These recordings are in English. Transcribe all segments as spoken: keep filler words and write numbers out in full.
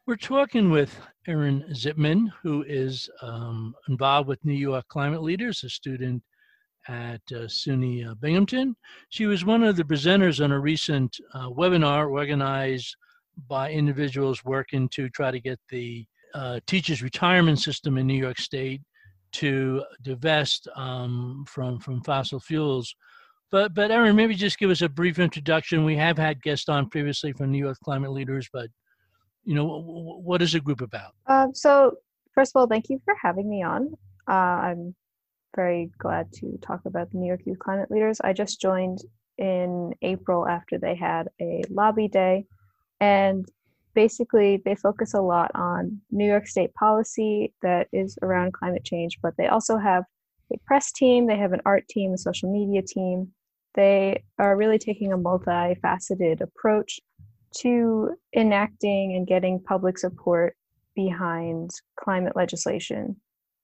We're talking with Erin Zipman, who is um, involved with New York Climate Leaders, a student at uh, SUNY uh, Binghamton. She was one of the presenters on a recent uh, webinar organized by individuals working to try to get the uh, teachers' retirement system in New York State to divest um, from, from fossil fuels. But, but Erin, maybe just give us a brief introduction. We have had guests on previously from New York Climate Leaders, but you know, what is the group about? Um, so first of all, thank you for having me on. Uh, I'm very glad to talk about the New York Youth Climate Leaders. I just joined in April after they had a lobby day, and basically they focus a lot on New York State policy that is around climate change, but they also have a press team, they have an art team, a social media team. They are really taking a multifaceted approach to enacting and getting public support behind climate legislation.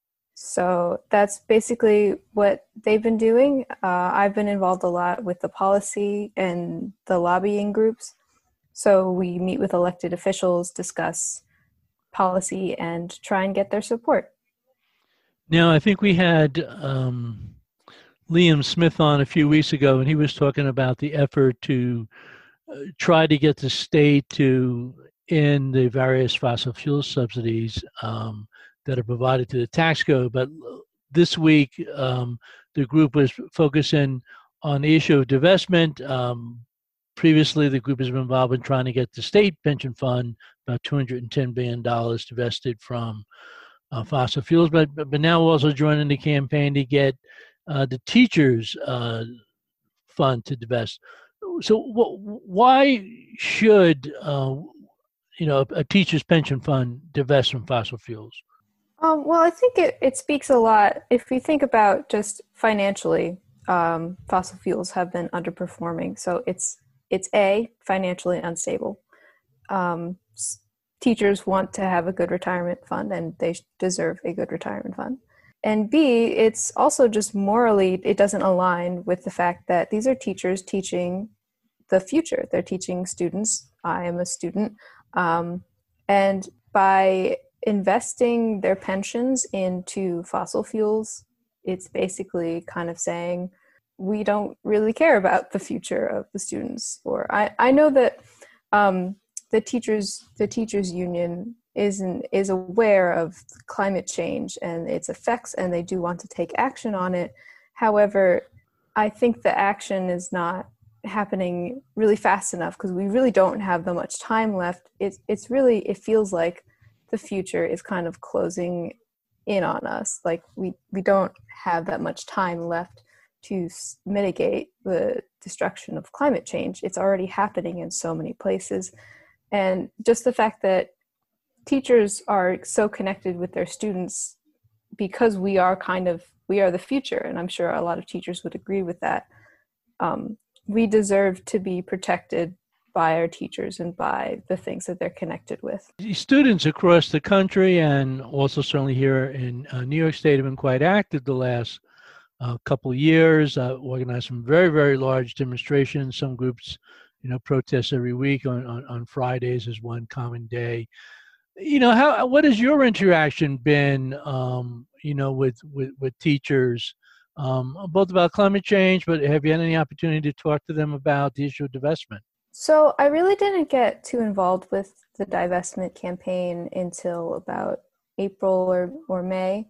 So that's basically what they've been doing. Uh, I've been involved a lot with the policy and the lobbying groups. So we meet with elected officials, discuss policy, and try and get their support. Now, I think we had um, Liam Smith on a few weeks ago, and he was talking about the effort to uh, try to get the state to end the various fossil fuel subsidies um, that are provided to the tax code. But this week, um, the group was focusing on the issue of divestment. Um, previously, the group has been involved in trying to get the state pension fund, about two hundred ten billion dollars, divested from uh, fossil fuels. But, but, but now also joining the campaign to get uh, the teachers' uh, fund to divest. So wh- why should uh, you know a teacher's pension fund divest from fossil fuels? Um, well, I think it, it speaks a lot. If we think about just financially, um, fossil fuels have been underperforming. So it's it's A, financially unstable. Um, teachers want to have a good retirement fund, and they deserve a good retirement fund. And B, it's also just morally, it doesn't align with the fact that these are teachers teaching the future. They're teaching students. I am a student. Um, and by investing their pensions into fossil fuels, it's basically kind of saying, we don't really care about the future of the students. Or I, I know that um, the teachers, the teachers union isn't is aware of climate change and its effects, and they do want to take action on it. However, I think the action is not happening really fast enough because we really don't have that much time left. It's it's really, it feels like the future is kind of closing in on us. Like we, we don't have that much time left to mitigate the destruction of climate change. It's already happening in so many places. And just the fact that teachers are so connected with their students because we are kind of, we are the future. And I'm sure a lot of teachers would agree with that. Um, we deserve to be protected by our teachers and by the things that they're connected with. Students across the country and also certainly here in uh, New York State have been quite active the last uh, couple of years, uh, organized some very, very large demonstrations. Some groups, you know, protest every week on, on, on Fridays as one common day. You know, how what has your interaction been, um, you know, with, with, with teachers, um, both about climate change, but have you had any opportunity to talk to them about the issue of divestment? So I really didn't get too involved with the divestment campaign until about April or, or May.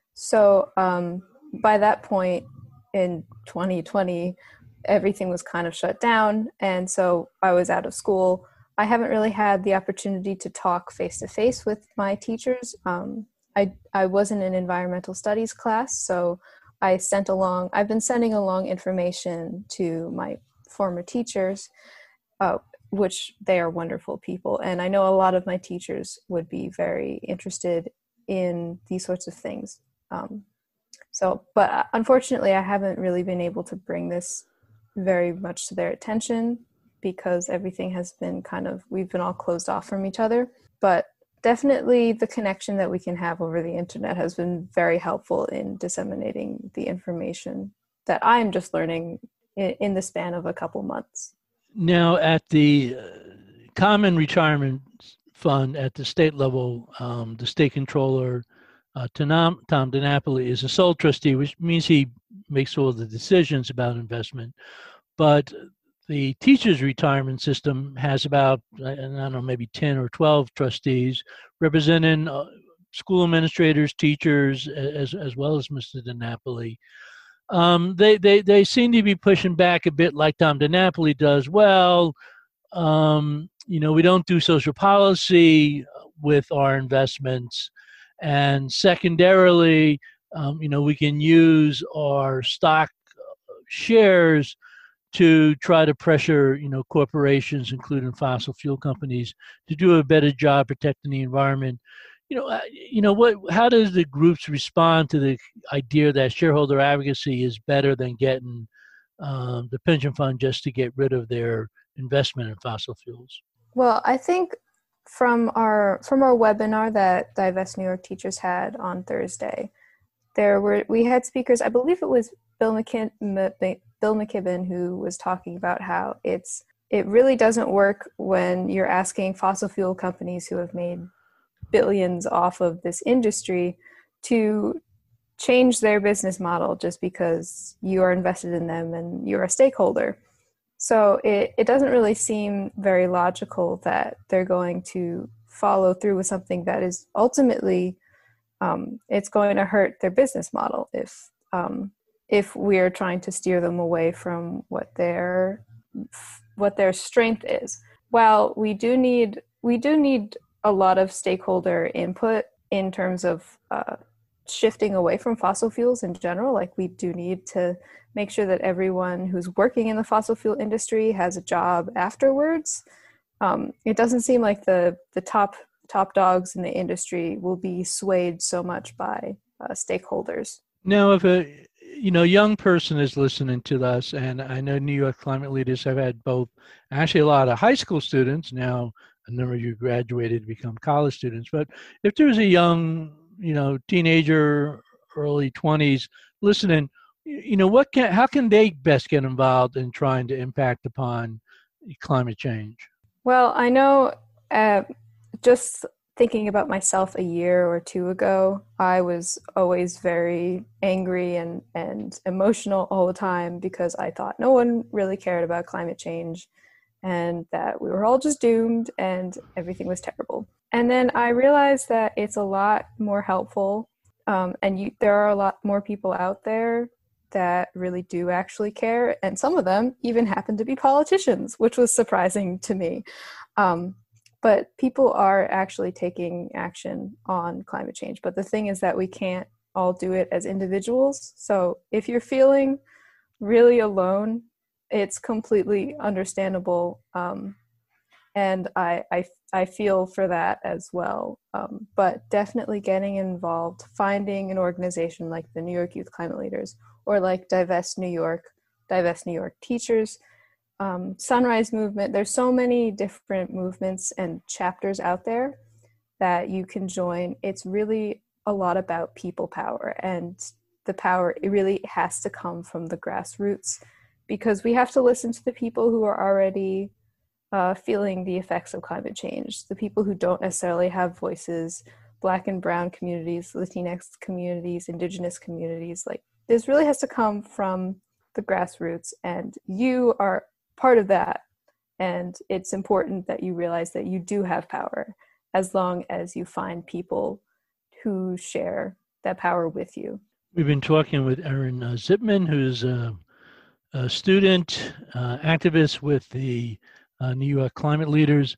So um, by that point in twenty twenty, everything was kind of shut down. And so I was out of school. I haven't really had the opportunity to talk face-to-face with my teachers. Um, I, I was in an environmental studies class, so I sent along, I've been sending along information to my former teachers, uh, which they are wonderful people. And I know a lot of my teachers would be very interested in these sorts of things. Um, so, but unfortunately, I haven't really been able to bring this very much to their attention because everything has been kind of, we've been all closed off from each other. But definitely the connection that we can have over the internet has been very helpful in disseminating the information that I'm just learning in, in the span of a couple months. Now, at the uh, Common Retirement fund at the state level. Um, the state controller, uh, Tom, Tom DiNapoli, is a sole trustee, which means he makes all the decisions about investment. But the teachers' retirement system has about, I don't know, maybe ten or twelve trustees representing uh, school administrators, teachers, as as well as Mister DiNapoli. Um, they, they, they seem to be pushing back a bit like Tom DiNapoli does. Well, um, you know, we don't do social policy with our investments. And secondarily, um, you know, we can use our stock shares to try to pressure, you know, corporations, including fossil fuel companies, to do a better job protecting the environment. You know, uh, you know what? How does the groups respond to the idea that shareholder advocacy is better than getting um, the pension fund just to get rid of their investment in fossil fuels? Well, I think from our from our webinar that Divest New York Teachers had on Thursday, there were we had speakers. I believe it was Bill McKin, M- Bill McKibben who was talking about how it's it really doesn't work when you're asking fossil fuel companies who have made billions off of this industry to change their business model just because you are invested in them and you're a stakeholder. So it, it doesn't really seem very logical that they're going to follow through with something that is ultimately, um, it's going to hurt their business model if um, if we're trying to steer them away from what their what their strength is. While we do need we do need a lot of stakeholder input in terms of uh, shifting away from fossil fuels in general. Like we do need to make sure that everyone who's working in the fossil fuel industry has a job afterwards. Um, it doesn't seem like the the top top dogs in the industry will be swayed so much by uh, stakeholders. Now, if a you know young person is listening to us, and I know New York Climate Leaders have had both, actually a lot of high school students now. A number of you graduated to become college students, but if there's a young, you know, teenager, early twenties listening, you know, what can, how can they best get involved in trying to impact upon climate change? Well, I know uh, just thinking about myself a year or two ago, I was always very angry and, and emotional all the time because I thought no one really cared about climate change and that we were all just doomed and everything was terrible. And then I realized that it's a lot more helpful um, and you, there are a lot more people out there that really do actually care. And some of them even happen to be politicians, which was surprising to me. Um, but people are actually taking action on climate change. But the thing is that we can't all do it as individuals. So if you're feeling really alone, it's completely understandable. Um, and I, I, I feel for that as well. Um, but definitely getting involved, finding an organization like the New York Youth Climate Leaders or like Divest New York, Divest New York Teachers, um, Sunrise Movement. There's so many different movements and chapters out there that you can join. It's really a lot about people power, and the power, it really has to come from the grassroots, because we have to listen to the people who are already uh, feeling the effects of climate change, the people who don't necessarily have voices, Black and Brown communities, Latinx communities, Indigenous communities. Like this really has to come from the grassroots, and you are part of that. And it's important that you realize that you do have power as long as you find people who share that power with you. We've been talking with Erin uh, Zipman, who's a, a student, uh, activist with the uh, New York Climate Leaders.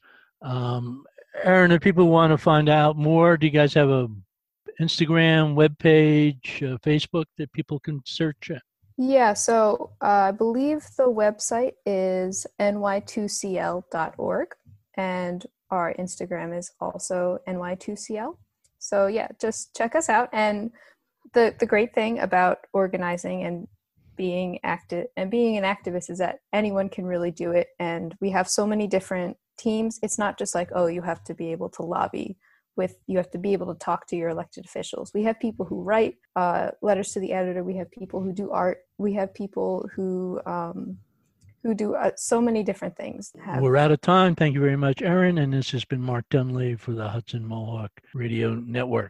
Um, Erin, if people want to find out more, do you guys have a Instagram, webpage, uh, Facebook that people can search at? Yeah, so uh, I believe the website is N Y two C L dot org, and our Instagram is also N Y two C L. So yeah, just check us out. And the the great thing about organizing and being active and being an activist is that anyone can really do it. And we have so many different teams. It's not just like, oh, you have to be able to lobby with, you have to be able to talk to your elected officials. We have people who write uh, letters to the editor. We have people who do art. We have people who um, who do uh, so many different things. Have. We're out of time. Thank you very much, Erin. And this has been Mark Dunley for the Hudson Mohawk Radio Network.